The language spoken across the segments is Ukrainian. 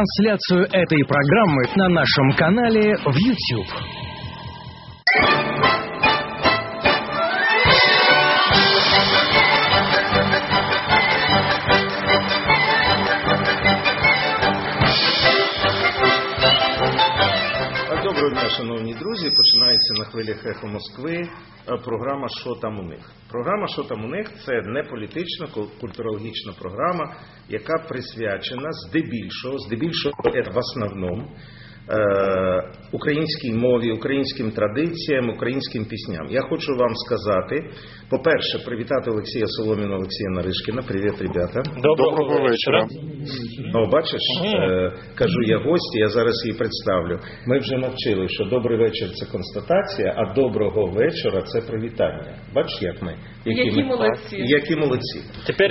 трансляцию этой программы на нашем канале в YouTube. Доброго дня, шановні друзі. Починається на хвилях Ехо Москви програма «Що там у них?». Програма «Що там у них» – це не політична, культурологічна програма, яка присвячена здебільшого в основному, українській мові, українським традиціям, українським пісням. Я хочу вам сказати, по-перше, привітати Олексія Соломіна, Олексія Наришкіна. Привіт, ребята. Доброго вечора. Ну, бачиш, кажу я гості, я зараз її представлю. Ми вже навчили, що добрий вечір – це констатація, а доброго вечора – це привітання. Бачиш, як ми? Які молодці. Які молодці.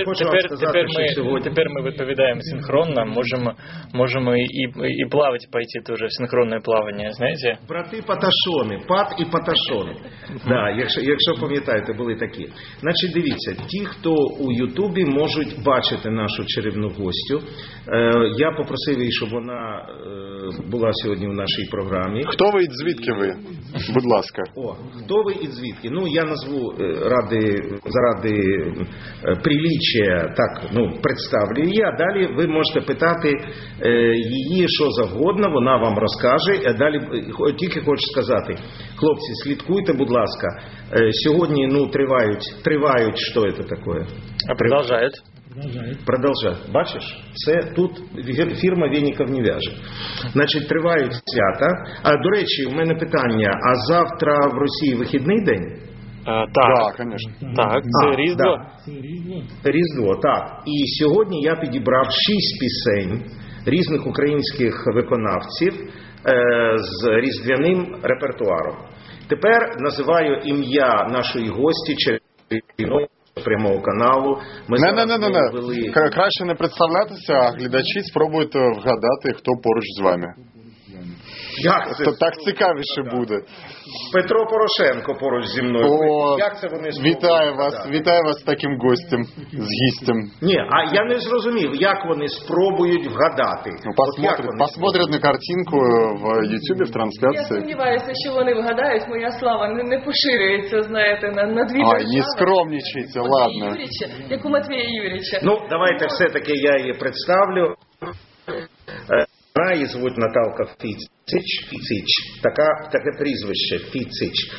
Тепер ми відповідаємо синхронно, можемо і плавати, пойти тоже в синхронне плавання, знаєте? Брати Паташони, Пат і Паташони. Да, якщо пам'ятаєте, були такі. Значить, дивіться, ті, хто у Ютубі можуть бачити нашу чарівну гостю, я попросив її, щоб вона була сьогодні в нашій програмі. Хто ви і звідки ви? Будь ласка. Хто ви і звідки? Ну, я назву заради приліччя, так, представлю її, а далі ви можете питати її що завгодно, вона вам розкаже. Далі тільки хочу сказати, хлопці, слідкуйте, будь ласка. Сьогодні, тривають, що це таке? Продовжують. Бачиш? Це тут фірма Вєніков не в'яже. Значить, тривають свята. А, до речі, у мене питання. А завтра в Росії вихідний день? Так, звісно. Так, це Різдво. Різдво, так. І сьогодні я підібрав 6 пісень різних українських виконавців з різдвяним репертуаром. Тепер називаю ім'я нашої гості чарівної прямого каналу. Краще не представлятися, а глядачі спробують вгадати, хто поруч з вами. Як це? Так цікавіше буде. Петро Порошенко поруч зі мною. Як це вони спробують? Вітаю вас з таким гостем, з гістем. Ні, а я не зрозумів, як вони спробують вгадати. Посмотрят на картинку в Ютубі, в трансляції. Я сумніваюся, що вони вгадають. Моя слава не поширюється, знаєте, на дві держави. Не скромничайте, ладно. Як у Матвія Юрійовича. Ну, давайте все-таки я її представлю. Її звуть Наталка Фіцич. Таке прізвище Фіцич.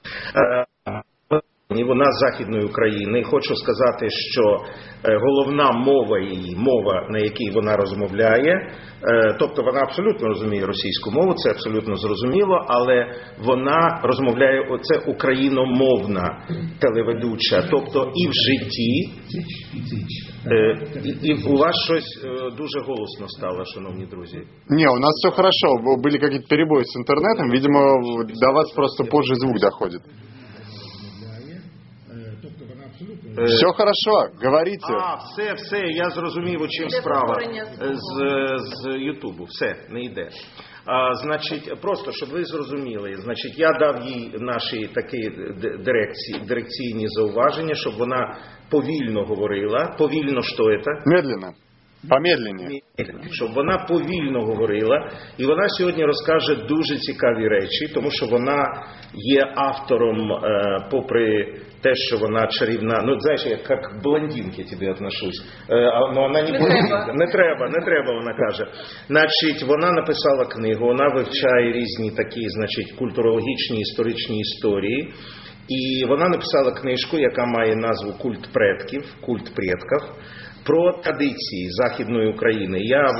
Вона з Західної України. І хочу сказати, що головна мова її, мова, на якій вона розмовляє, тобто вона абсолютно розуміє російську мову, це абсолютно зрозуміло, але вона розмовляє, це україномовна телеведуча, тобто і в житті, і у вас щось дуже голосно стало, шановні друзі. Не, у нас все хорошо, были какие-то перебои с интернетом, видимо, до вас просто позже звук доходит. Все хорошо, говорите. Все, я зрозумів, у чим справа з Ютубу. Все, не йде. Значить, просто, щоб ви зрозуміли, значить, я дав їй наші такі дирекційні зауваження, щоб вона повільно говорила. Повільно, що це? Медленно. Помедленніше. Щоб вона повільно говорила, і вона сьогодні розкаже дуже цікаві речі, тому що вона є автором, попри те, що вона чарівна, ну, знаєш, я як блондинки тобі отношусь, но вона не блондинка, не треба, вона каже. Значить, вона написала книгу, вона вивчає різні такі, значить, культурологічні, історичні історії, і вона написала книжку, яка має назву «Культ предків», «Культ предків», про традиції Західної України.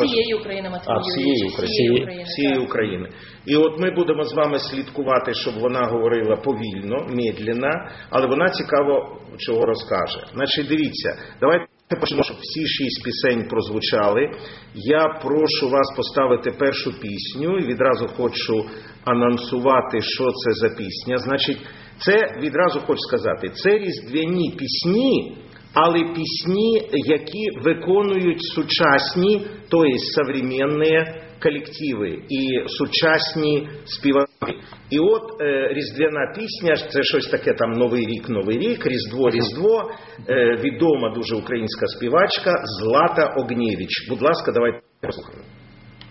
Всієї України. І от ми будемо з вами слідкувати, щоб вона говорила повільно, медленно, але вона цікаво чого розкаже. Значить, дивіться, давайте почнемо, щоб всі 6 пісень прозвучали. Я прошу вас поставити першу пісню і відразу хочу анонсувати, що це за пісня. Значить, це, відразу хочу сказати, це різдвяні пісні, але пісні, які виконують сучасні, тобто сучасні колективи і сучасні співаки. І от різдвяна пісня, це щось таке там Новий рік, Різдво, відома дуже українська співачка Злата Огнєвіч. Будь ласка, давайте послухаємо.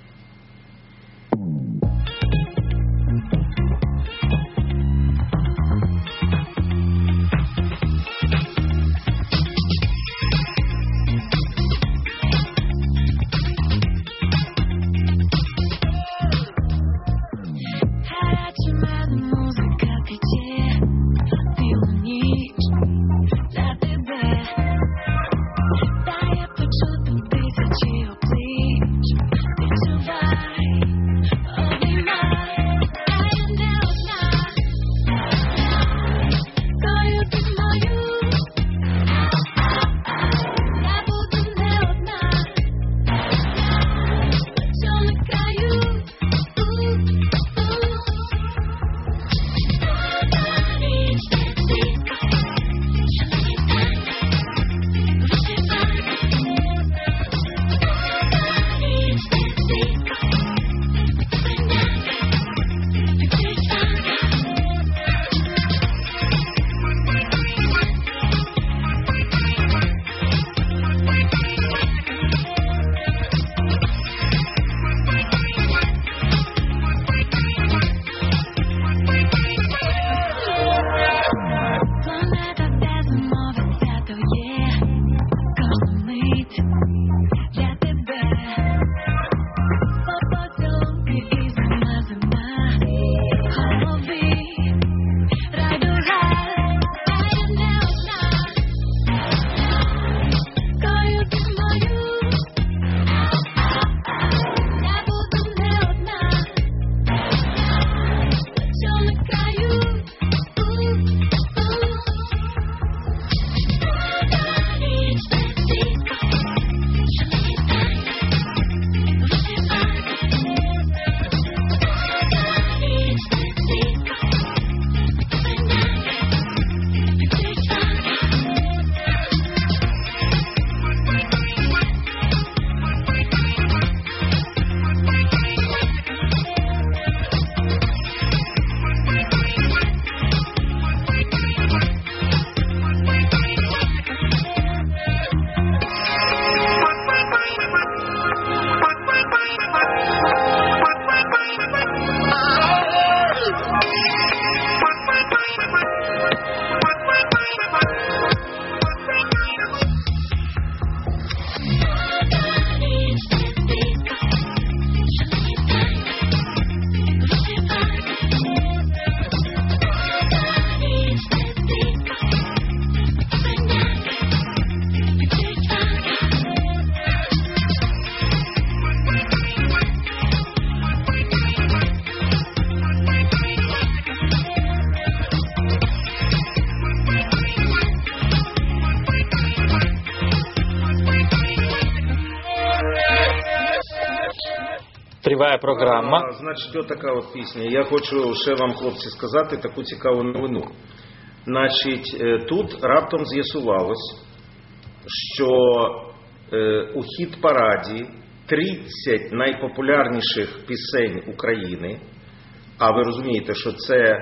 Триває програма. Значить, отака от пісня. Я хочу ще вам, хлопці, сказати таку цікаву новину. Значить, тут раптом з'ясувалось, що у хіт-параді 30 найпопулярніших пісень України, а ви розумієте, що це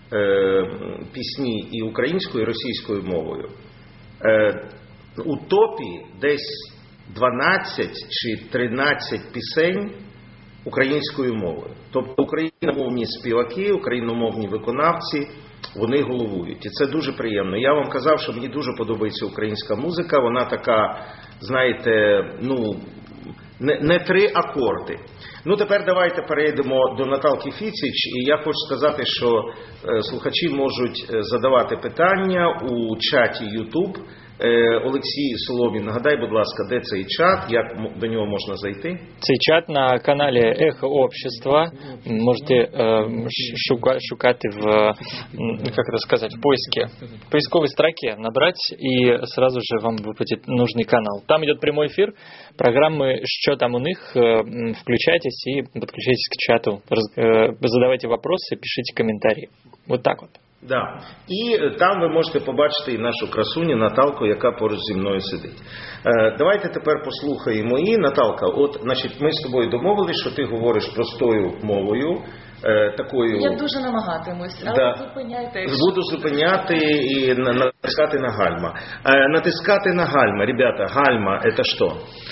пісні і українською, і російською мовою, у топі десь 12 чи 13 пісень українською мовою. Тобто україномовні співаки, україномовні виконавці, вони головують. І це дуже приємно. Я вам казав, що мені дуже подобається українська музика. Вона така, знаєте, не 3 акорди. Тепер давайте перейдемо до Наталки Фіціч. І я хочу сказати, що слухачі можуть задавати питання у чаті YouTube. Олексій Соломін, нагадай, будь ласка, де цей чат, як до нього можна зайти? Цей чат на каналі Эхо Общества. Можете шукати в, как это сказать, в поисковой строке набрать, и сразу же вам выпадет нужный канал. Там идет прямой эфир программы «Что там у них?». Включайтесь и подключайтесь к чату. Задавайте вопросы, пишите комментарии. Вот так вот. Да. І там ви можете побачити і нашу красуню Наталку, яка поруч зі мною сидить. Давайте тепер послухаємо її. Наталка, значить, ми з тобою домовились, що ти говориш простою мовою. Такою... Я дуже намагатимусь, але зупиняйте. Буду зупиняти і натискати на гальма. Натискати на гальма, ребята, гальма – це що?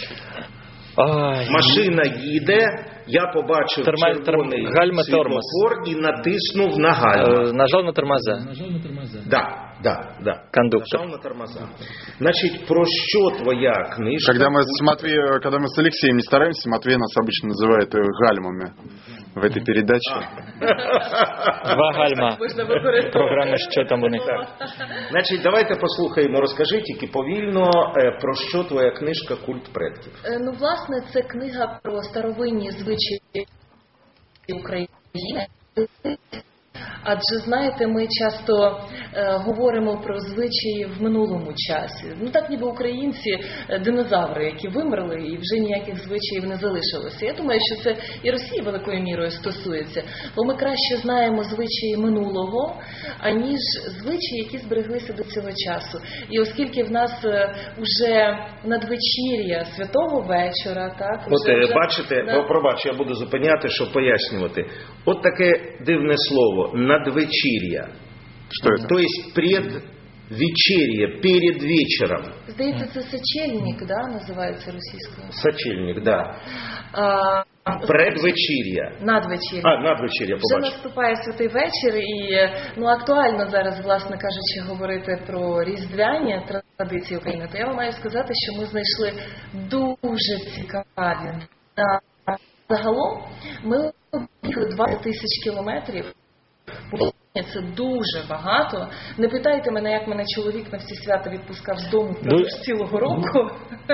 Машина їде, я побачив червоний світлофор і натиснув на гальма. Нажав на тормоза. Да. Кондуктор. Нажав на тормоза. Значит, про что твоя книжка? Когда мы с Алексеем не стараемся, Матвей нас обычно называет гальмами в этой передаче. 2 гальма. Програми «Що там у них?». Значить, давайте послухаємо, розкажи тільки повільно, про що твоя книжка «Культ предків». Власне, це книга про старовинні звичаї України. Адже, знаєте, ми часто говоримо про звичаї в минулому часі. Так ніби українці динозаври, які вимерли і вже ніяких звичаїв не залишилося. Я думаю, що це і Росії великою мірою стосується. Бо ми краще знаємо звичаї минулого, аніж звичаї, які збереглися до цього часу. І оскільки в нас уже надвечір'я святого вечора, так? Бачите, пробач, я буду зупиняти, щоб пояснювати. От таке дивне слово «надвечір'я». Что это? То есть предвечерье, перед вечером. Здається, це сочельник, да, називається російською? Сочельник, да. Предвечір'я. Надвечір'я. Надвечір'я, вже наступає святий вечір і актуально зараз, власне кажучи, говорити про різдвяні традиції України. То я вам маю сказати, що ми знайшли дуже цікаві. Загалом ми об'їхали 20 тисяч кілометрів. Це дуже багато. Не питайте мене, як мене чоловік на всі свята відпускав з дому впродовж цілого року.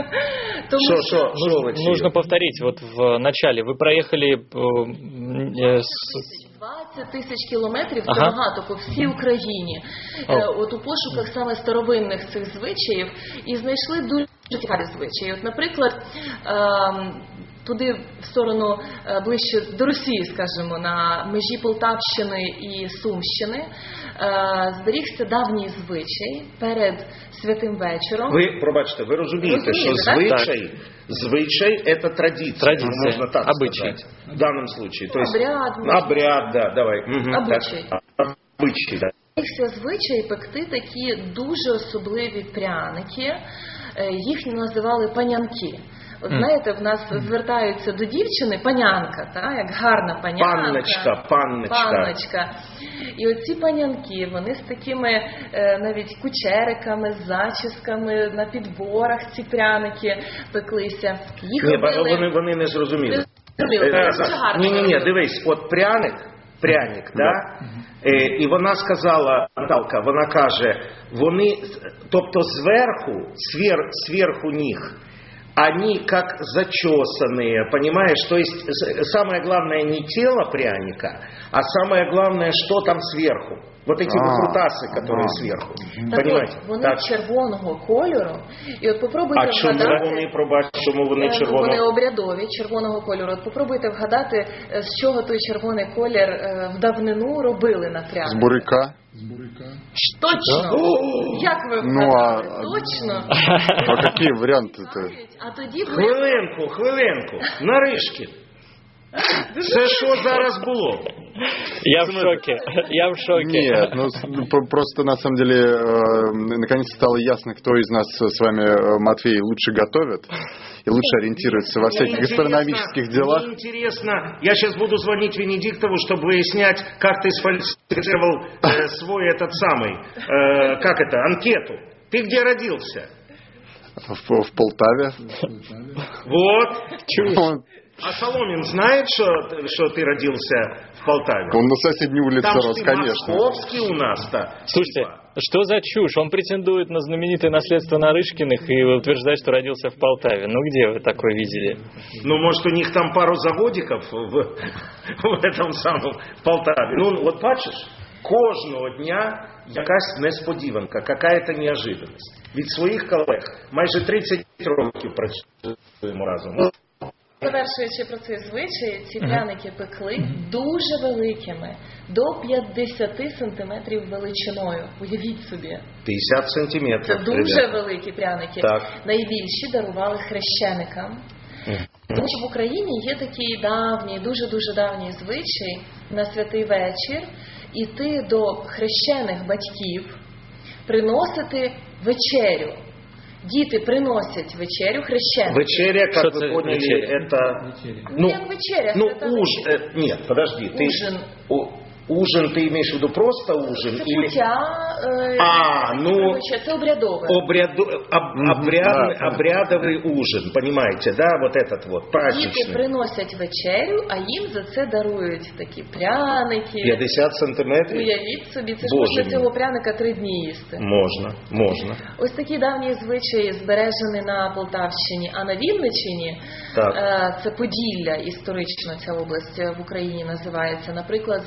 Нужно повторить. Вот в начале вы проехали 20 тисяч кілометрів, це багато по всій Україні. От у пошуках саме старовинних цих звичаїв і знайшли дуже цікаві звичаї. От, наприклад, туди в сторону ближче до Росії, скажімо, на межі Полтавщини і Сумщини, зберігся давній звичай перед святим вечором. Ви, пробачте, ви розумієте, що звичай – це традиція. Можна так сказати. В даному випадку. Обряд, да, давай. Обичай. Обичай, да. Зберігся звичай пекти такі дуже особливі пряники. Їх називали панянки. От знаєте, в нас звертаються до дівчини панянка, як гарна панянка. Панночка. І оці панянки, вони з такими навіть кучериками, зачісками, на підборах ці пряники пеклися. Вони не зрозуміли. Ні, дивись, от пряник, да? І вона сказала, Наталка, вона каже, вони, тобто зверху них, они как зачесанные, понимаешь? То есть самое главное не тело пряника, а самое главное, что там сверху. Вот эти викрутаси, которые сверху. Так Понимаете? от, вони червоного кольору. І от попробуйте чому вони червоного? Вони обрядові, червоного кольору. От попробуйте вгадати, з чого той червоний колір в давнину робили на пряник. З буряка? Точно! Як ви вгадали? Точно! А які варіанти-то? А тоді Хвилинку. Наришки. Це що зараз було? Я в шоке. Нет, просто на самом деле наконец стало ясно, кто из нас с вами, Матвей, лучше готовит и лучше ориентируется во всяких гастрономических делах. Мне интересно, я сейчас буду звонить Венедиктову, чтобы выяснять, как ты сфальсифицировал свой анкету. Ты где родился? В Полтаве. Вот. А Соломин знает, что ты родился в Полтаве? Он на соседней улице там рос, конечно. Московский у нас-то. Слушайте, что за чушь? Он претендует на знаменитое наследство Нарышкиных и утверждает, что родился в Полтаве. Ну где вы такое видели? Ну, может, у них там пару заводиков в этом самом Полтаве. Ну, от бачиш, кожного дня якась несподіванка, какая-то неожиданность. Від своїх колег майже 30 років працюємо разом. Завершуючи про цей звичай, ці пряники пекли дуже великими, до 50 сантиметрів величиною. Уявіть собі. 50 сантиметрів. Це дуже великі пряники. Так. Найбільші дарували хрещеникам. Тому що в Україні є такий давній, дуже-дуже давній звичай на святий вечір іти до хрещених батьків, приносити вечерю. Діти приносять вечерю хрещеникам. Вечеря, как вы поняли, это... Ну, як вечеря. Ну, Нет, подожди. Ужин. Ужин, ты имеешь в виду просто ужин? Це или... це обрядове. Обрядовый ужин, понимаете, да? Вот этот вот, праздничный. Діти приносять вечерю, а їм за це дарують такі пряники. 50 сантиметрів? Уявіть собі, це ж можна цього пряника 3 дні їсти. Можна. Ось такі давні звичаї збережені на Полтавщині, а на Вінниччині, це Поділля, історично ця область в Україні називається, наприклад,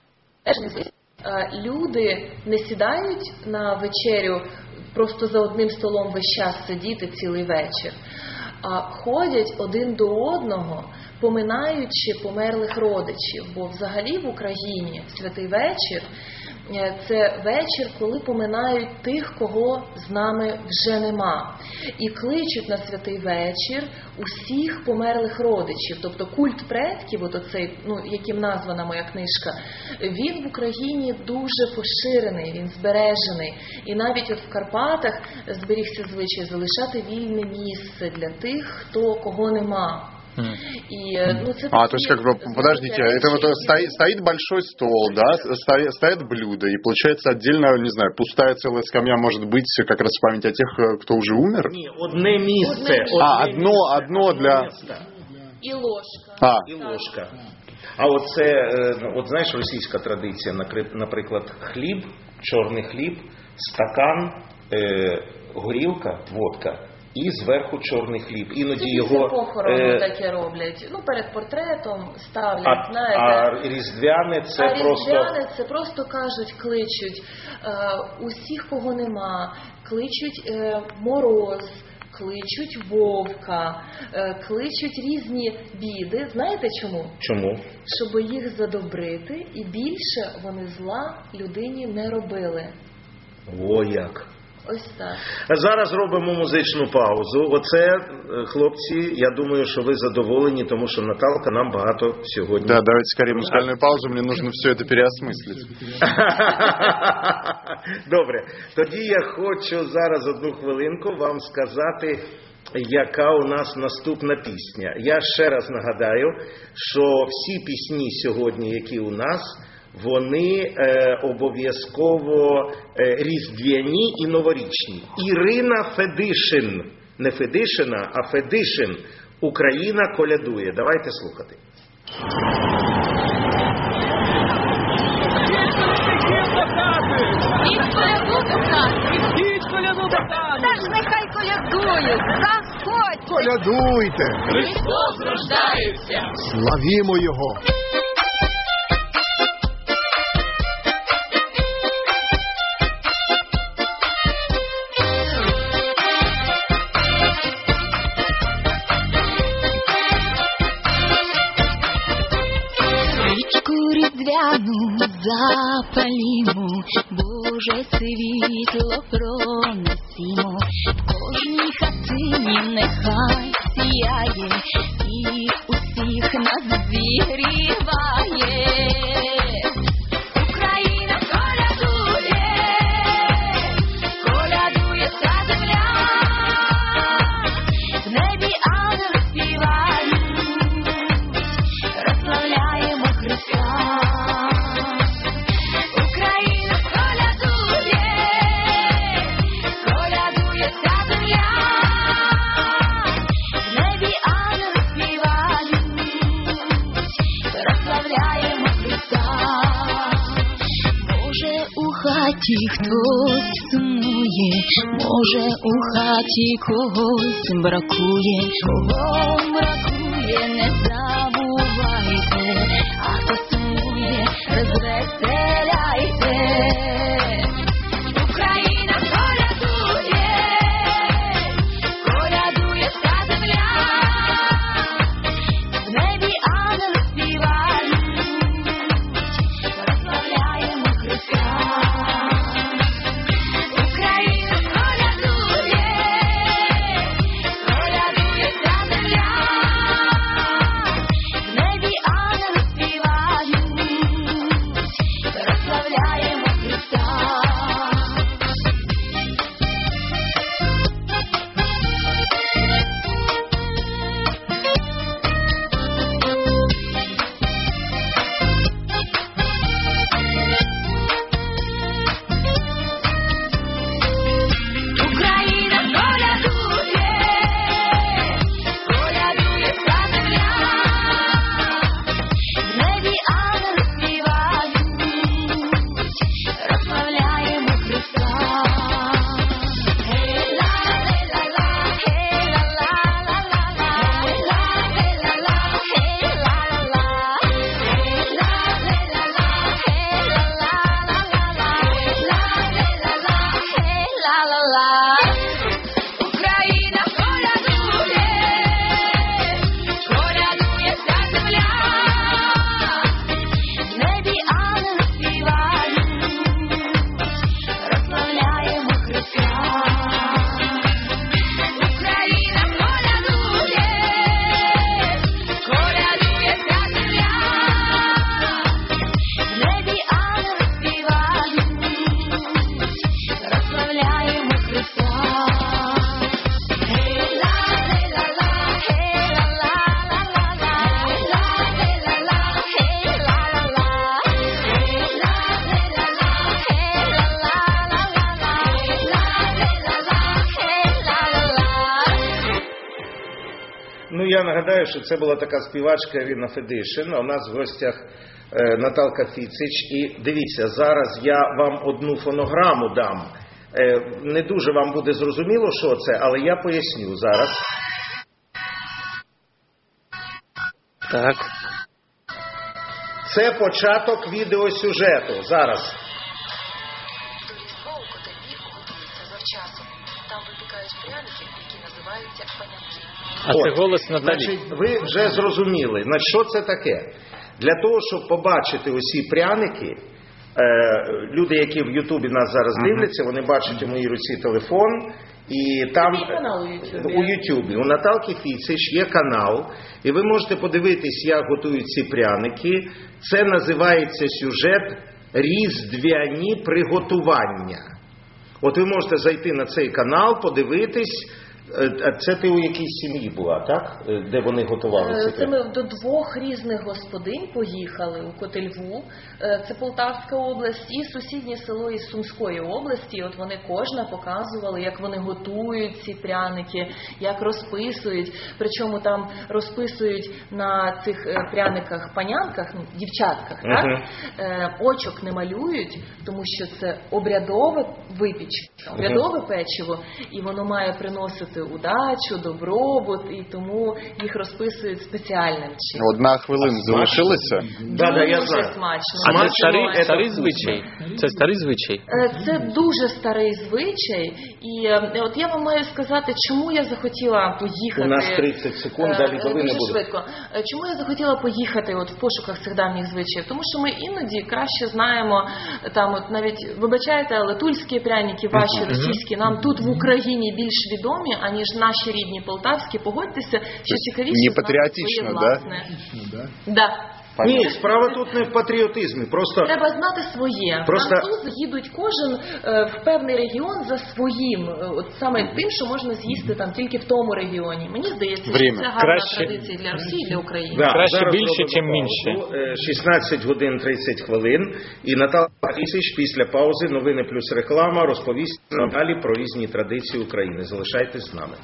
люди не сідають на вечерю просто за одним столом весь час сидіти цілий вечір, а ходять один до одного, поминаючи померлих родичів. Бо взагалі в Україні святий вечір – це вечір, коли поминають тих, кого з нами вже нема. І кличуть на святий вечір усіх померлих родичів. Тобто культ предків, от оцей, яким названа моя книжка, він в Україні дуже поширений, він збережений. І навіть от в Карпатах зберігся звичай залишати вільне місце для тих, кого нема. То есть, подождите, это вот стоит большой стол, да, стоят блюда, и получается отдельно, не знаю, пустая целая скамья может быть как раз в память о тех, кто уже умер? Ні, одне місце. Одно для... І ложка. І ложка. А оце, от знаєш, російська традиція, наприклад, хліб, чорний хліб, стакан, горілка, водка, і зверху чорний хліб. Іноді його... похорону таке роблять. Перед портретом ставлять, знаєте. А різдвяне це просто... Різдвяне це просто кажуть, кличуть усіх, кого нема. Кличуть мороз, кличуть вовка, кличуть різні біди. Знаєте чому? Чому? Щоб їх задобрити і більше вони зла людині не робили. О, як! Ось так. Зараз робимо музичну паузу. Оце, хлопці, я думаю, що ви задоволені, тому що Наталка нам багато сьогодні... Да, давайте скорее музыкальную паузу, мне нужно все это переосмыслить. Добре, тоді я хочу зараз одну хвилинку вам сказати, яка у нас наступна пісня. Я ще раз нагадаю, що всі пісні сьогодні, які у нас, вони обов'язково різдвяні і новорічні. Ірина Федишин, не Федишина, а Федишин, Україна колядує. Давайте слухати. Ідіть коляду до хати! Та ж нехай колядують, так? приходьте. Колядуйте. Христос рождається. Славімо Його. Різдвяну запалімо, Боже світло пронесімо, в кожній хатині нехай сіяє і усіх нас зігріває. Україна колядує, колядує вся земля, в небі ангели співають, розславляємо Христа. Україна колядує, колядує вся земля, в небі ангели співають, розславляємо Христа. Може у хаті хтось сумує, може у хаті когось бракує, кого бракує, не забувайте, а хто сумує, розвеселяйте. Україна колядує, колядує вся земля, в небі ангели співають, розславляємо Христа. Україна колядує, колядує вся земля, в небі ангели співають, розславляємо Христа. Україна колядує, колядує вся земля, в небі ангели співають, розславляємо Христа. Гей-ла-ла-ла-ла, гей-ла-ла-ла-ла, гей-ла-ла-ла-ла, гей-ла-ла-ла, гей-ла-ла-ла-ла-ла-ла-ла-ла-ла. Україна колядує, колядує вся земля, в небі ангели співають, розславляємо Христа. Україна колядує, колядує вся земля, в небі ангели співають, розславляємо Христа. Гей-ла-ла-ла-ла, гей-ла-ла-ла-ла, гей-ла-ла-ла-ла, гей-ла-ла-ла, гей-ла-ла-ла-ла-ла-ла-ла-ла-ла. Ну, я нагадаю, що це була така співачка Ірина Федишин, а у нас в гостях Наталка Фіцич. І дивіться, зараз я вам одну фонограму дам. Не дуже вам буде зрозуміло, що це, але я поясню зараз. Так. Це початок відеосюжету. Зараз. Різдво у Котельні готується завчасно. Там випікають пряники, які називаються панянки. А це голос Наталі. Значить, ви вже зрозуміли, значить, що це таке? Для того, щоб побачити усі пряники, люди, які в Ютубі нас зараз дивляться, вони бачать у моїй руці телефон, і там у Ютубі у Наталки Фіцич є канал, і ви можете подивитись, як готують ці пряники. Це називається сюжет «Різдвяні приготування». От ви можете зайти на цей канал, подивитись. Це ти у якійсь сім'ї була, так? Де вони готували ці Це пряники? ми до двох різних господинь поїхали у Котельву. Це Полтавська область і сусіднє село із Сумської області. От вони кожна показували, як вони готують ці пряники, як розписують. Причому там розписують на цих пряниках панянках, ну, дівчатках, так? Очок не малюють, тому що це обрядове випічка, обрядове печиво, і воно має приносити буде удачу, добробут, і тому їх розписують спеціальним чином. Одна хвилина залишилася. Да, я Дуже знаю. смачно. А це Смачно, старий це звичай. Це старий звичай. Це дуже старий звичай, і от я вам маю сказати, чому я захотіла поїхати. У нас 30 секунд, далі новини дуже будуть. швидко. Чому я захотіла поїхати от в пошуках цих давніх звичаїв? Тому що ми іноді краще знаємо, там от навіть, вибачайте, але тульські пряники, ваші російські, нам тут в Україні більш відомі, аніж наші рідні полтавські. Погодьтеся, що цікавіше не знати патріотично, своє да? власне. Да. Ні, справа тут не в патріотизмі. Просто Треба знати своє. Просто- Французи їдуть кожен в певний регіон за своїм, от саме тим, що можна з'їсти там тільки в тому регіоні. Мені здається, Время. що це гарна Краще- традиція для Росії, для України. да, Краще зараз більше, робимо чим паузу. менше. 16 годин 30 хвилин. І Наталя Фісич після паузи новини плюс реклама розповість нам далі про різні традиції України. Залишайтесь з нами.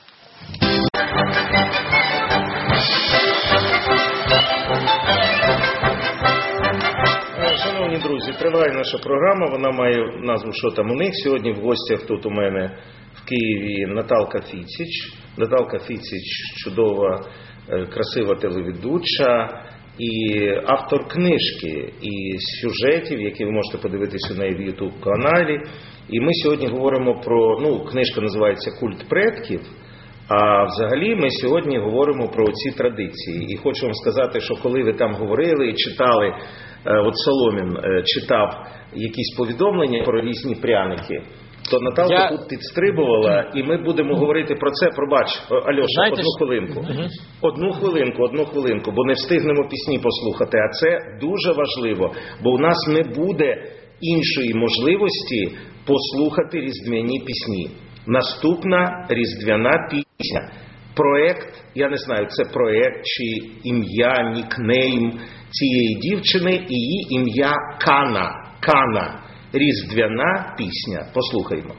Шановні друзі, триває наша програма, вона має назву «Що там у них?». Сьогодні в гостях тут у мене в Києві Наталка Фіціч. Наталка Фіціч – чудова, красива телеведуча і автор книжки і сюжетів, які ви можете подивитися у неї в YouTube-каналі. І ми сьогодні говоримо про, книжка називається «Культ предків», а взагалі ми сьогодні говоримо про ці традиції. І хочу вам сказати, що коли ви там говорили і читали, от Соломін читав якісь повідомлення про різні пряники, то Наталка тут підстрибувала, і ми будемо говорити про це. Пробач, Альоша, Знаєте, одну хвилинку. Одну хвилинку, бо не встигнемо пісні послухати. А це дуже важливо, бо у нас не буде іншої можливості послухати різдвяні пісні. Наступна різдвяна пісня. Проект, я не знаю, це проект чи ім'я, нікнейм цієї дівчини, і її ім'я Кана. Кана. Різдвяна пісня. Послухаймо.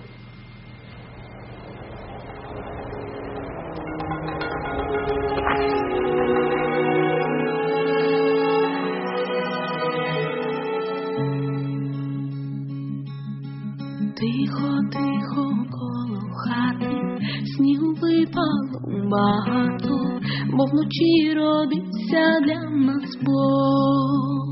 Тихо, тихо коло хати, снігу випало багато, бо вночі родився для нас Бог.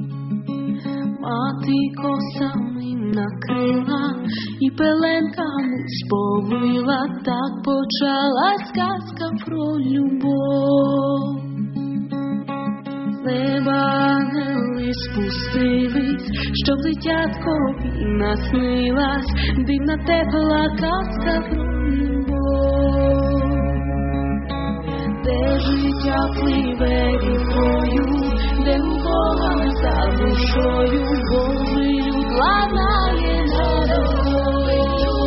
Мати косами накрила і пеленками сповила, так почалась казка про любов. З неба ангели спустились, щоб дитяткові наснилась дивна тепла казка про любов. Де життя пливе рікою, де у Бога за душою Божий люд ладнає народою.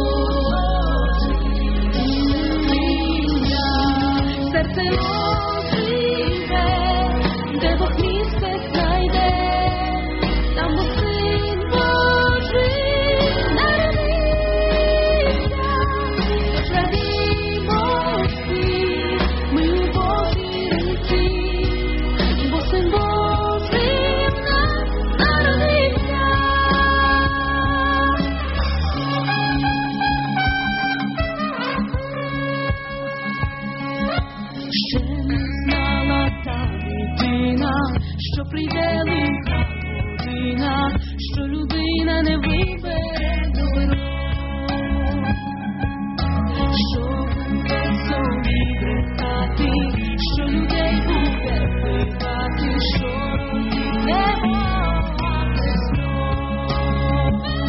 Серце розриве, де Бог місце знайде, там Бо Син Божий народився. Тож радімо всі, ми у Божій руці, бо Син Божий в нас народився. Ще не знала та дитина, що прийде лиха година, що людина не вибере добро, що буде собі брехати, що людей буде питати, що родиться багато знов.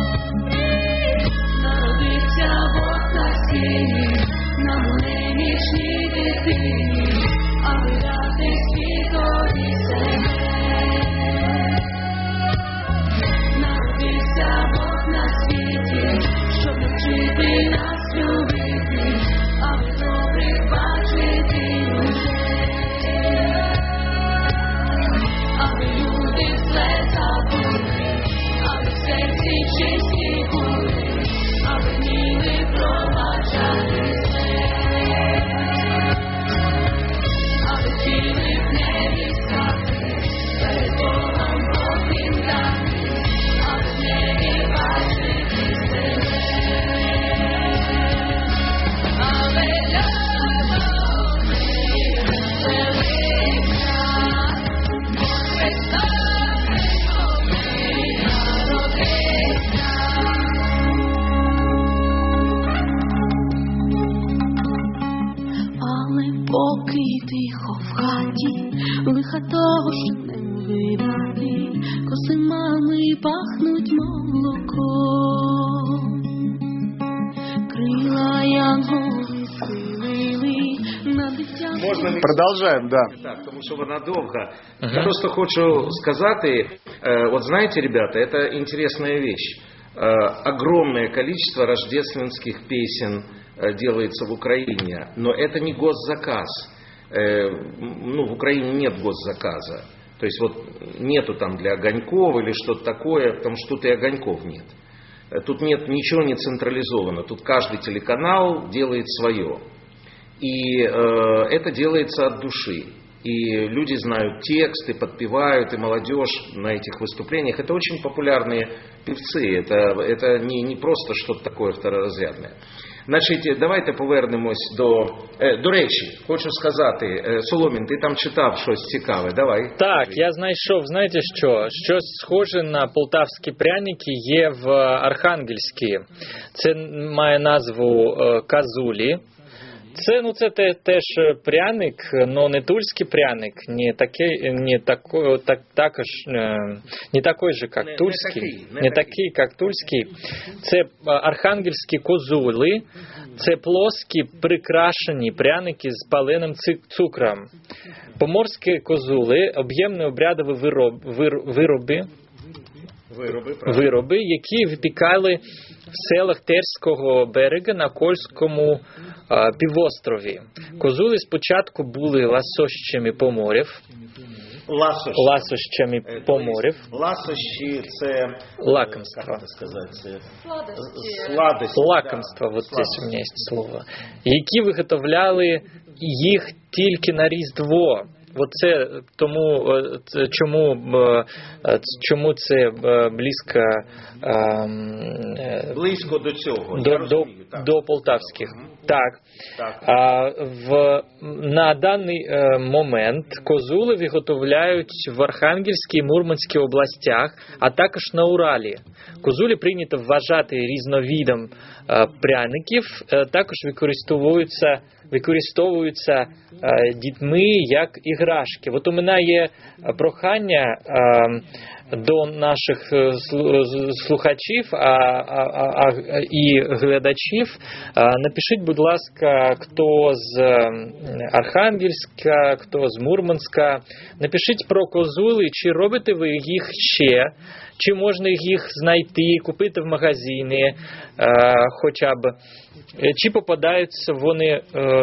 Народився Бог на сіні, на немічній дитині, аби дати світові себе. Народився Бог на світі. тож не видати, коси мами пахнуть молоком. Крила янголи схилили на дитя. Можна не Продолжаем, да. так, тому що вона довга. Я просто хочу сказати, вот знаете, ребята, это интересная вещь. Огромное количество рождественских песен делается в Украине, но это не госзаказ. В Украине нет госзаказа. То есть вот нету там для огоньков или что-то такое, потому что тут и огоньков нет. Тут нет ничего не централизовано. Тут каждый телеканал делает свое. И это делается от души. И люди знают тексты, подпевают, и молодежь на этих выступлениях. Это очень популярные певцы. Это не просто что-то такое второразрядне. Значить, давайте повернемось до речі. Хочу сказати, Соломін, ти там читав щось цікаве, давай. Так, я знайшов, знаєте що? Щось схоже на полтавські пряники є в Архангельській. Це має назву казулі. Це теж пряник, но не тульський пряник, не такой же, как тульський, не такий, як тульський. Це архангельські козули, це плоскі прикрашені пряники з паленим цукром. Поморські козули – об'ємні обрядові вироби, які випікали в селах Терського берега на Кольському півострові. Козули спочатку були ласощами поморів. Ласощами поморів. Ласощі – це лакомство. Як це сказати? Це Сладості. Лакомство, вот здесь у меня есть слово. Які виготовляли їх тільки на Різдво. От це тому, чому це близько до цього. До полтавських. Так. На даний момент козули виготовляють в Архангельській і Мурманській областях, а також на Уралі. Козулі прийнято вважати різновидом пряників, також використовуються дітьми як іграшки. От у мене є прохання до наших слухачів і глядачів. Напишіть, будь ласка, хто з Архангельська, хто з Мурманська. Напишіть про козули, чи робите ви їх ще, чи можна їх знайти, купити в магазині, хоча б. Чи попадаються вони,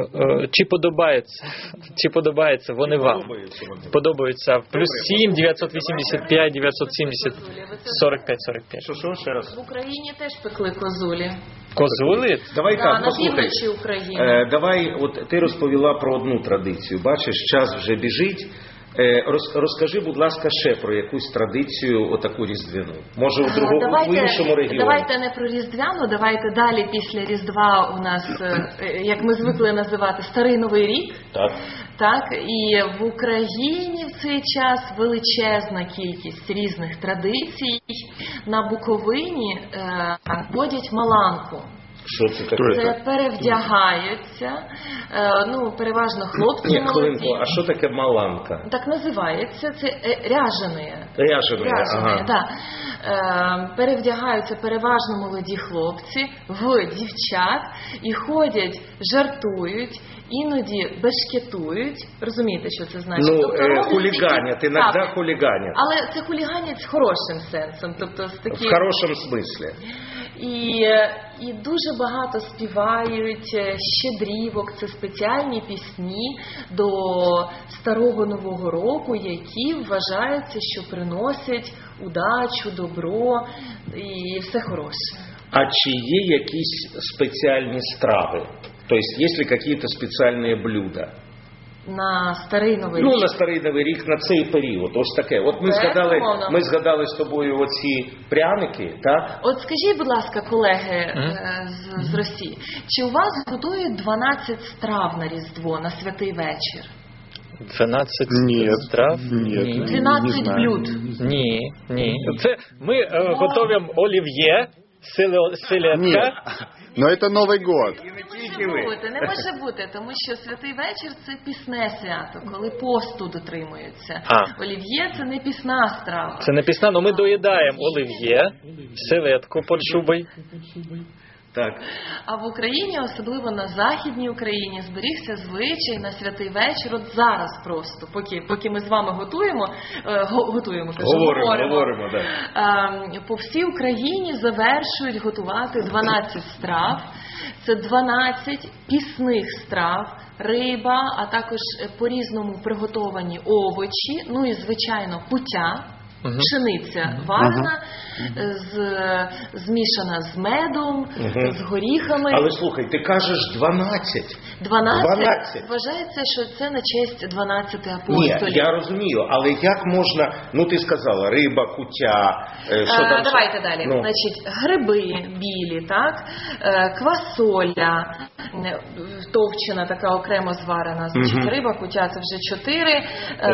чи подобаються вони вам? Подобаються. Плюс 7, 985, 970, 45, 45. Що, ще раз? В Україні теж пекли козулі. Козули? Давай так, на послухай. півночі України. Давай, от ти розповіла про одну традицію. Бачиш, час вже біжить. Розкажи, будь ласка, ще про якусь традицію отаку різдвяну. Може, в іншому регіоні. Давайте не про різдвяну, давайте далі після Різдва у нас, як ми звикли називати, Старий Новий рік. Так, і в Україні в цей час величезна кількість різних традицій. На Буковині ходять маланку. Що це таке? Це перевдягаються, переважно хлопці молоді. А що таке маланка? Так називається, це ряжене. Ага. Так. Перевдягаються переважно молоді хлопці в дівчат і ходять, жартують, іноді бешкетують. Розумієте, що це значить? Хуліганять, іноді хуліганять. Але це хуліганять з хорошим сенсом. Тобто, в хорошому смислі. І дуже багато співають щедрівок, це спеціальні пісні до Старого Нового року, які вважаються, що приносять удачу, добро і все хороше. А чи є якісь спеціальні страви? Тобто, є ли якісь спеціальні блюда? На Старий Новий рік? На Старий Новий рік, на цей період. Ось таке. От ми згадали з тобою оці пряники, так? От скажіть, будь ласка, колеги з Росії, чи у вас готують 12 страв на Різдво, на Святий вечір? 12 страв? Ні. 12 блюд? Ні. Це ми готуємо олів'є, селедка. Нет, но это Новый год. Не може бути, тому що святий вечір – це пісне свято, коли посту дотримуються. Олів'є – це не пісна страва. Це не пісна, але ми доїдаємо олів'є, селедку під шубою. Так. А в Україні, особливо на Західній Україні, зберігся звичай на святий вечір, от зараз просто, поки ми з вами говоримо, да. По всій Україні завершують готувати 12 страв. Це 12 пісних страв, риба, а також по-різному приготовані овочі, ну і, звичайно, куття. Пшениця варена, змішана з медом, з горіхами. Але слухай, ти кажеш 12. 12. Вважається, що це на честь 12 апостолів. Ні, я розумію, але як можна, ну ти сказала, риба, куття, що там? Давайте далі. Ну. Значить, гриби білі, так? Квасоля, товчена, така окремо зварена. Значить, риба, куття, це вже 4.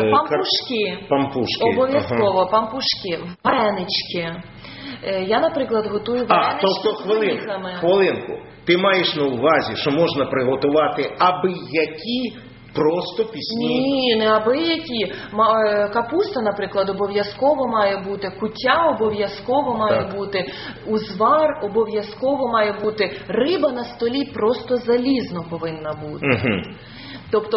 Пампушки. Обов'язково. Пампушки, варенички. Я, наприклад, готую варенички тобто, з горіхами. хвилинку. Ти маєш на увазі, що можна приготувати аби-які просто пісні? Ні, не аби-які. Капуста, наприклад, обов'язково має бути, куття обов'язково має бути, узвар обов'язково має бути, риба на столі просто залізно повинна бути. Тобто,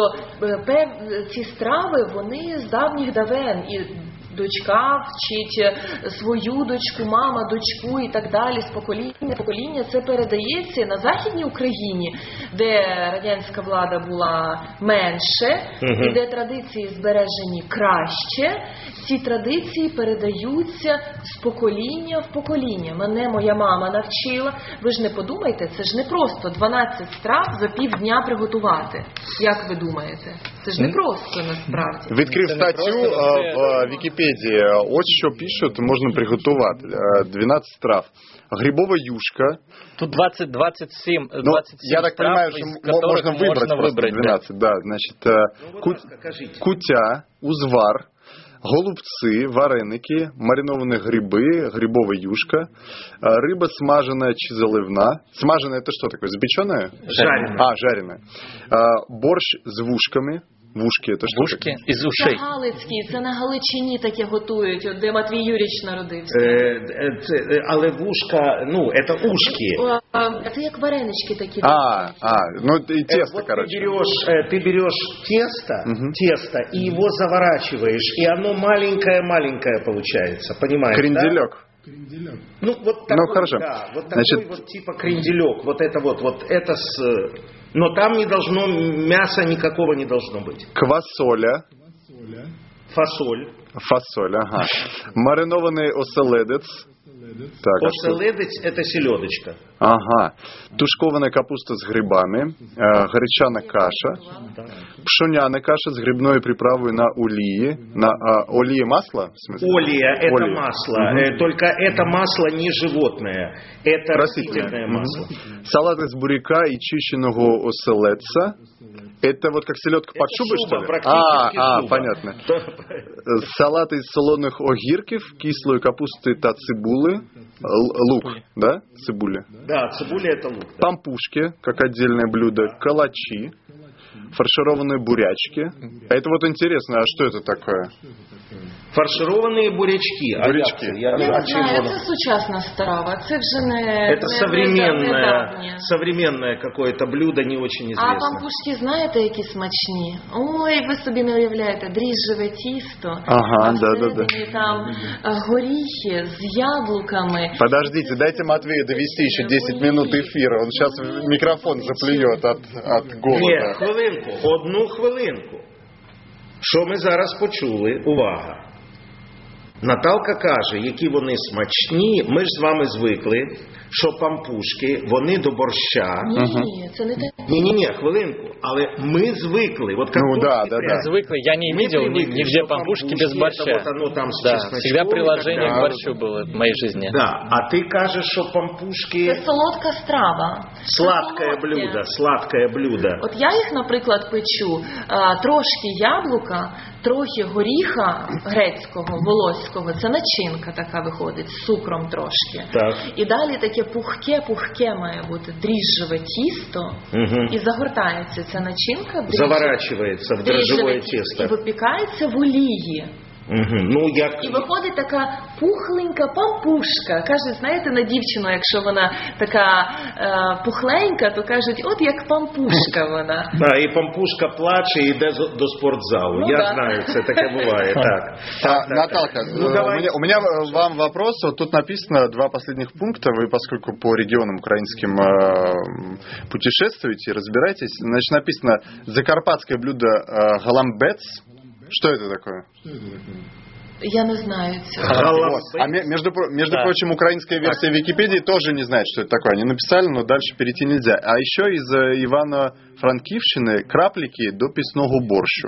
ці страви, вони з давніх давен, і дочка вчить свою дочку, мама дочку і так далі, з покоління в покоління. Це передається на Західній Україні, де радянська влада була менше, і де традиції збережені краще. Ці традиції передаються з покоління в покоління. Мене моя мама навчила. Ви ж не подумайте, це ж не просто 12 страв за півдня приготувати. Як ви думаєте? Це ж не просто насправді. Відкрив статтю в Вікіпедії. Ось що пишуть, можна приготувати. 12 страв. Грибова юшка. Тут 27 я так страв, понимаю, что можно выбрать 12. Да, значит, куття, узвар, голубцы, вареники, маринованные грибы, грибовая юшка, рыба смаженая чи заливна. Смаженая это что такое? Запеченная? Жареная. Жареная. Борщ с вушками. Вушки, это что? Вушки із ушей. Це Галицький, це на Галичині таке готують, де Матвій Юрійович народився. Але вушка, ну, это ушки. Це як варенички такі. Ну и тесто, вот короче. Ты берешь тесто и его заворачиваешь, и оно маленькое получается, понимаешь? Кренделек. Да? Ну, вот такой, хорошо. Да, вот такой, значит, вот типа кренделек, вот это с... Но там не должно, мяса никакого не должно быть. Квасоля. Фасоль, ага. Маринованный оселедец. Так, оселедец – это селедочка. Ага. Тушкованная капуста с грибами, гречана каша, пшоняная каша с грибной приправой на олии. На олии масло? В смысле? Олия – это масло, только это масло не животное, это растительное масло. Салат из буряка и чищенного оселедца. Это вот как селедка под шубой, что ли? Шуба. Понятно. Салат из солоных огірків, кислой капусты та цибулы. Лук, да? Цибуля. Да, цибуля это лук. Да. Пампушки, как отдельное блюдо. Калачи. Фаршированные бурячки. Это вот интересно, а что это такое? Фаршированные бурячки. Я не знаю, це сучасна страва. Це вже не... Это современное какое-то блюдо, не очень известное. А пампушки знаєте, які смачні? Ой, ви собі не уявляєте, дріжджеве тісто. Ага, да. Там горіхи з яблуками. Подождите, дайте Матвею довести еще 10 минут эфира. Он сейчас микрофон заплюет от голода. Ні, хвилинку, одну хвилинку. Що ми зараз почули? Увага. Наталка каже, які вони смачні. Ми ж з вами звикли, що пампушки, вони до борща. Ні, це не так. Ні, хвилинку. Але ми звикли. Вот да. Звыкли. Я не видел нигде пампушки без борща. Вот оно там с чесночком, всегда приложение к борщу было в моей жизни. Да, а ты кажешь, что пампушки... Це солодка страва. Сладкое блюдо. От я їх, наприклад, печу, трошки яблука, трохи горіха грецького, волоського, це начинка така виходить, з цукром трошки. Так. І далі таке пухке має бути, дріжджеве тісто, і загортається ця начинка, Заворачивается в дрожжевое тесто. І випікається в олії. Ну, І виходить така пухленька пампушка. Кажуть, знаєте, на дівчину, якщо вона така пухленька, то кажуть, от як пампушка вона. Да, і пампушка плаче і йде до спортзалу. Ну, Я да. знаю, це таке буває. Так. Наталка, у меня вам вопрос. Вот тут написано 2 последних пункта. Вы, поскольку по регионам украинским путешествуете, разбираетесь. Значит, написано закарпатское блюдо галамбец. Что это такое? Я не знаю цього. А между прочим, украинская версия Википедии тоже не знает, что это такое. Они написали, но дальше перейти нельзя. А еще из Ивано-Франківщини краплики до пісного борщу.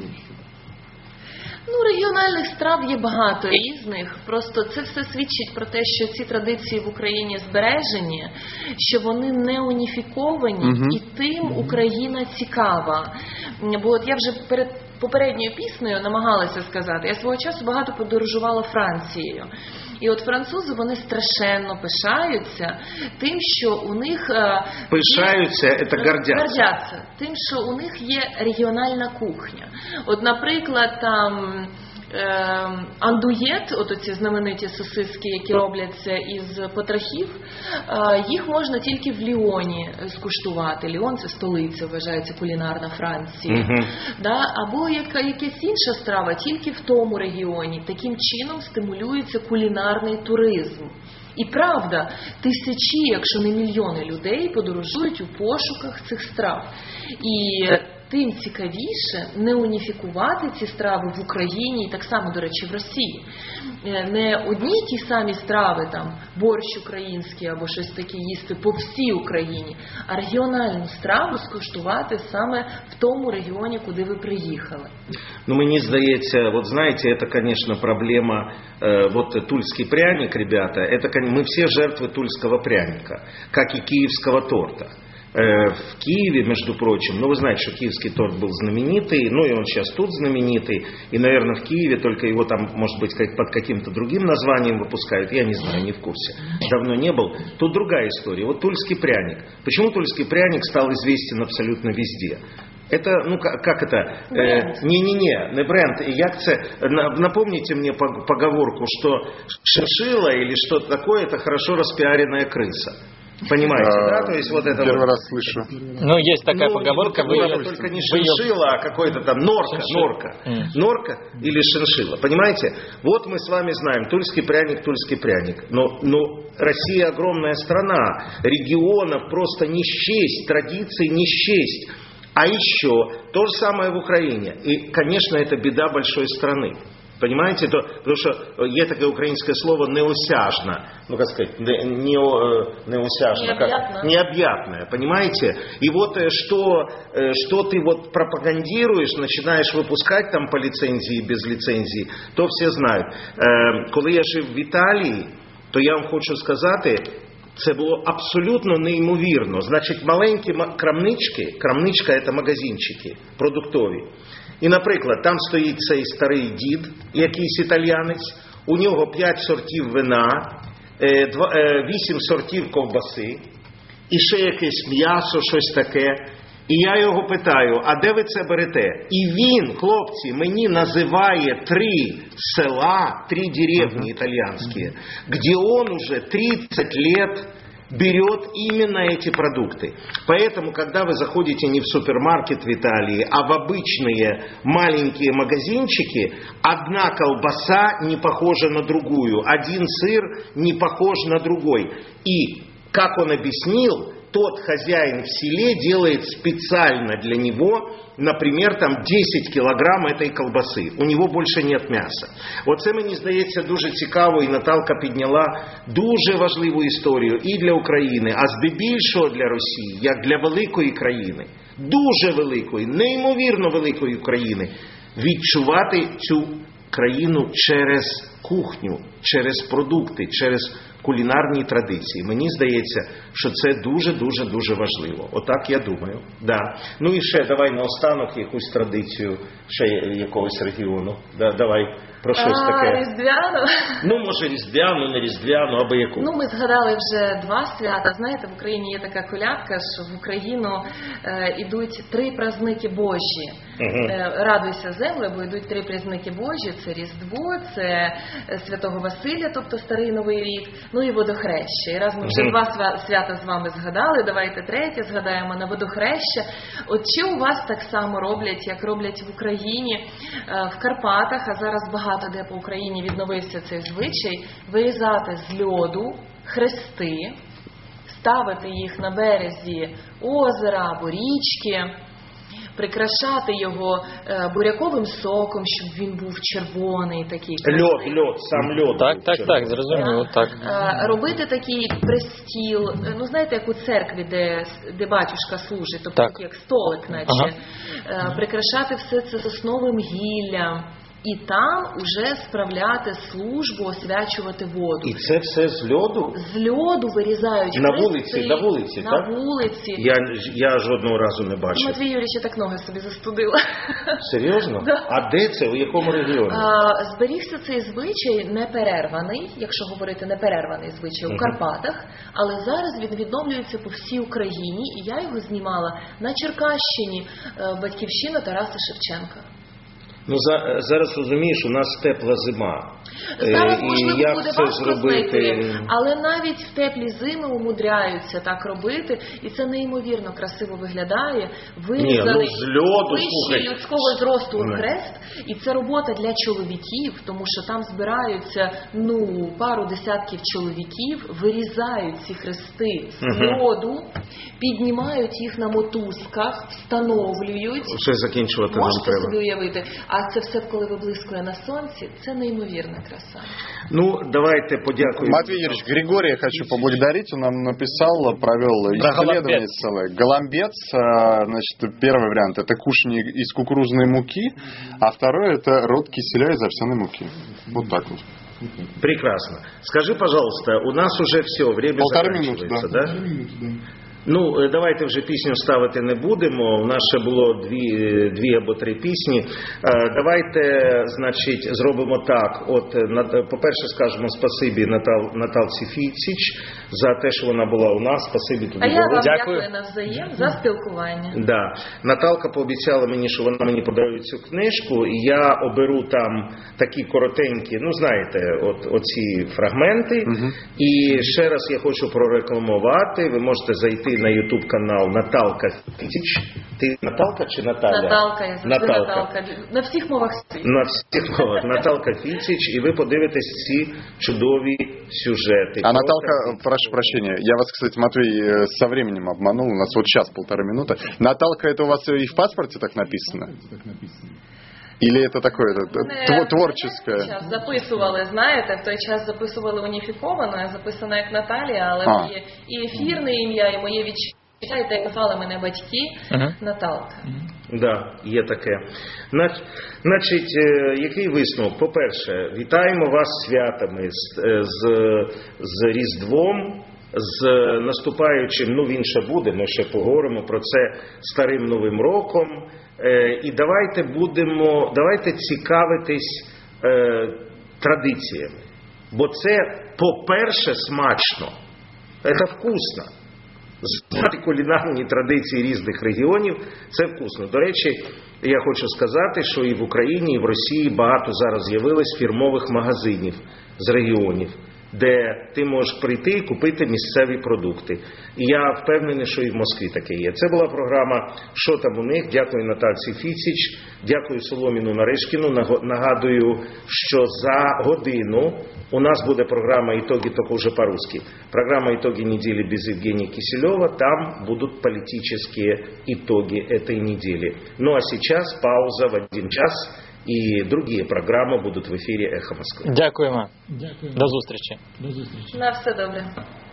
Ну, регіональних страв є багато різних. Просто це все свідчить про те, що ці традиції в Україні збережені, що вони не уніфіковані, і тим Україна цікава. Бо от я вже перед попередньою піснею намагалася сказати, я свого часу багато подорожувала Францією. І от французи, вони страшенно пишаються тим, що у них... Пишаються, це гордяться. Тим, що у них є регіональна кухня. От, наприклад, там андуєт, от оці знамениті сосиски, які робляться із потрохів, їх можна тільки в Ліоні скуштувати. Ліон – це столиця, вважається, кулінарна Франції. Да? Або якась інша страва тільки в тому регіоні. Таким чином стимулюється кулінарний туризм. І правда, тисячі, якщо не мільйони людей подорожують у пошуках цих страв. І тим цікавіше не уніфікувати ці страви в Україні і так само, до речі, в Росії. Не одні ті самі страви, там, борщ український або щось таке їсти по всій Україні, а регіональну страву скуштувати саме в тому регіоні, куди ви приїхали. Ну, мені здається, вот знаете, это, конечно, проблема, вот тульский пряник, ребята, это, мы все жертвы тульского пряника, как и киевского торта. В Киеве, между прочим, ну вы знаете, что киевский торт был знаменитый, ну и он сейчас тут знаменитый, и, наверное, в Киеве только его там, может быть, под каким-то другим названием выпускают, я не знаю, не в курсе, давно не был. Тут другая история, вот тульский пряник. Почему тульский пряник стал известен абсолютно везде? Это, ну как это, не бренд, як це, напомните мне поговорку, что шиншилла или что-то такое, это хорошо распиаренная крыса. Понимаете, да? То есть вот это Первый вот. раз слышу. Ну, есть такая поговорка. Только не шиншилла, а какой-то там норка или шиншилла. Понимаете? Вот мы с вами знаем, тульский пряник. Но Россия огромная страна, регионов просто не счесть, традиций не счесть. А еще то же самое в Украине. И, конечно, это беда большой страны. Понимаете, потому что есть такое украинское слово неосяжно, ну как сказать, необъятное, понимаете? И вот что ты вот пропагандируешь, начинаешь выпускать там по лицензии, без лицензии, то все знают. Коли я жив в Італії, то я вам хочу сказати, це було абсолютно неймовірно. Значить, маленькі крамнички, крамничка – це магазинчики продуктові. І, наприклад, там стоїть цей старий дід, якийсь італіянець, у нього 5 сортів вина, 8 сортів ковбаси, і ще якесь м'ясо, щось таке. І я його питаю, а де ви це берете? І він, хлопці, мені називає 3 села, 3 деревні італійські, де він уже 30 лет берет именно эти продукты. Поэтому, когда вы заходите не в супермаркет в Италии, а в обычные маленькие магазинчики, одна колбаса не похожа на другую, один сыр не похож на другой. И, как он объяснил, тот хозяин в селе делает специально для него, например, там 10 кілограм этой колбаси. У него больше нет м'яса. Оце, мені здається, дуже цікаво, і Наталка підняла дуже важливу історію і для України, а здебільшого для Росії, як для великої країни, дуже великої, неймовірно великої країни, відчувати цю країну через кухню, через продукти, через кулінарні традиції. Мені здається, що це дуже важливо. Отак я думаю. Да. Ну і ще давай наостанок якусь традицію ще якогось регіону. Да, давай про щось таке. Різдвяну? Ну, може, різдвяну, не різдвяну, або яку. Ну, ми згадали вже 2 свята. Знаєте, в Україні є така колядка, що в Україну ідуть 3 праздники Божі. Радуйся, земле, бо йдуть 3 праздники Божі. Це Різдво, це Святого Василя, тобто Старий Новий рік, ну і Водохреща. І раз ми вже 2 свята з вами згадали, давайте 3 згадаємо на Водохреща. От чи у вас так само роблять, як роблять в Україні, в Карпатах, а зараз багато де по Україні відновився цей звичай, вирізати з льоду хрести, ставити їх на березі озера або річки, прикрашати його буряковим соком, щоб він був червоний такий. Льод, сам льод. Так, зрозуміло, так. Робити такий престіл, ну знаєте, як у церкві, де батюшка служить, тобто Так. як столик наче. Прикрашати все це сосновим гіллям. І там уже справляти службу, освячувати воду. І це все з льоду? З льоду вирізають На хрести. вулиці, на так? вулиці. Я жодного разу не бачив. Матвій Юрійович, я так ноги собі застудила. Серйозно? Да. А де це? У якому регіоні? Зберігся цей звичай неперерваний, якщо говорити неперерваний звичай, у Карпатах, але зараз він відновлюється по всій Україні, і я його знімала на Черкащині, батьківщина Тараса Шевченка. Ну, зараз розумієш, у нас тепла зима. Зараз, І можливо, як буде це важко зробити? знайти, але навіть в теплі зими умудряються так робити, і це неймовірно красиво виглядає. Вирізаний з льоду, вищий слухай. людського зросту хрест, і це робота для чоловіків, тому що там збираються пару десятків чоловіків, вирізають ці хрести з льоду, піднімають їх на мотузках, встановлюють. Все закінчувати нам Можете треба. собі уявити, а це все, коли виблискує на сонці, це неймовірна краса. Ну, давайте подякуємо. Матвей Юрьевич, Григория хочу поблагодарить. Он нам написал, провел исследование целое. Голомбец, значит, первый вариант — это кушание из кукурузной муки, а второй — это род киселя из овсяной муки. Вот так вот. Прекрасно. Скажи, пожалуйста, у нас уже все, время 1,5 минуты, закінчується, да? да? Ну, давайте вже пісню ставити не будемо. У нас ще було 2 або 3 пісні. Давайте, значить, зробимо так. От, по-перше, скажемо спасибі Наталці Фіціч за те, що вона була у нас. Спасибі тобі. А я вам Дякую. дякую навзаєм за спілкування. Да. Наталка пообіцяла мені, що вона мені подарує цю книжку, і я оберу там такі коротенькі, ну знаєте, оці фрагменти. І ще раз я хочу прорекламувати. Ви можете зайти на YouTube канал Наталка Фіціч. Ти Наталка чи Наталя? Наталка, я завжди Наталка. На всіх мовах світу. На всіх мовах. Наталка Фіціч, і ви подивитесь ці чудові сюжети. А Наталка, прошу прощения, я вас, кстати, Матвей, со временем обманул, у нас вот час 1,5 минуты. Наталка, это у вас и в паспорте так написано? Или это такое творческое? В той час записували, знаєте, в той час записували уніфіковано, я записана як Наталія, але є і ефірне ім'я, і моє відчуття, і те казали мене батьки, Наталка. Да, є таке. Значить, який висновок? По-перше, вітаємо вас з святами, з Різдвом, з наступаючим, ну він ще буде, ми ще поговоримо про це, Старим Новим Роком. І давайте цікавитись традиціями. Бо це, по-перше, смачно. Це вкусно. Знати кулінарні традиції різних регіонів – це вкусно. До речі, я хочу сказати, що і в Україні, і в Росії багато зараз з'явилось фірмових магазинів з регіонів, де ти можеш прийти і купити місцеві продукти. І я впевнений, що і в Москві таке є. Це була програма «Що там у них?». Дякую Наталці Фіціч, дякую Соломіну Наришкіну. Нагадую, що за годину у нас буде програма «Итоги», только уже по-русски. Программа «Итоги недели» без Евгения Киселева. Там будут политические итоги этой недели. Ну а сейчас пауза в 1 час. І другі програми будуть в ефірі «Ехо Москви». Дякуємо. До зустрічі. На все добре.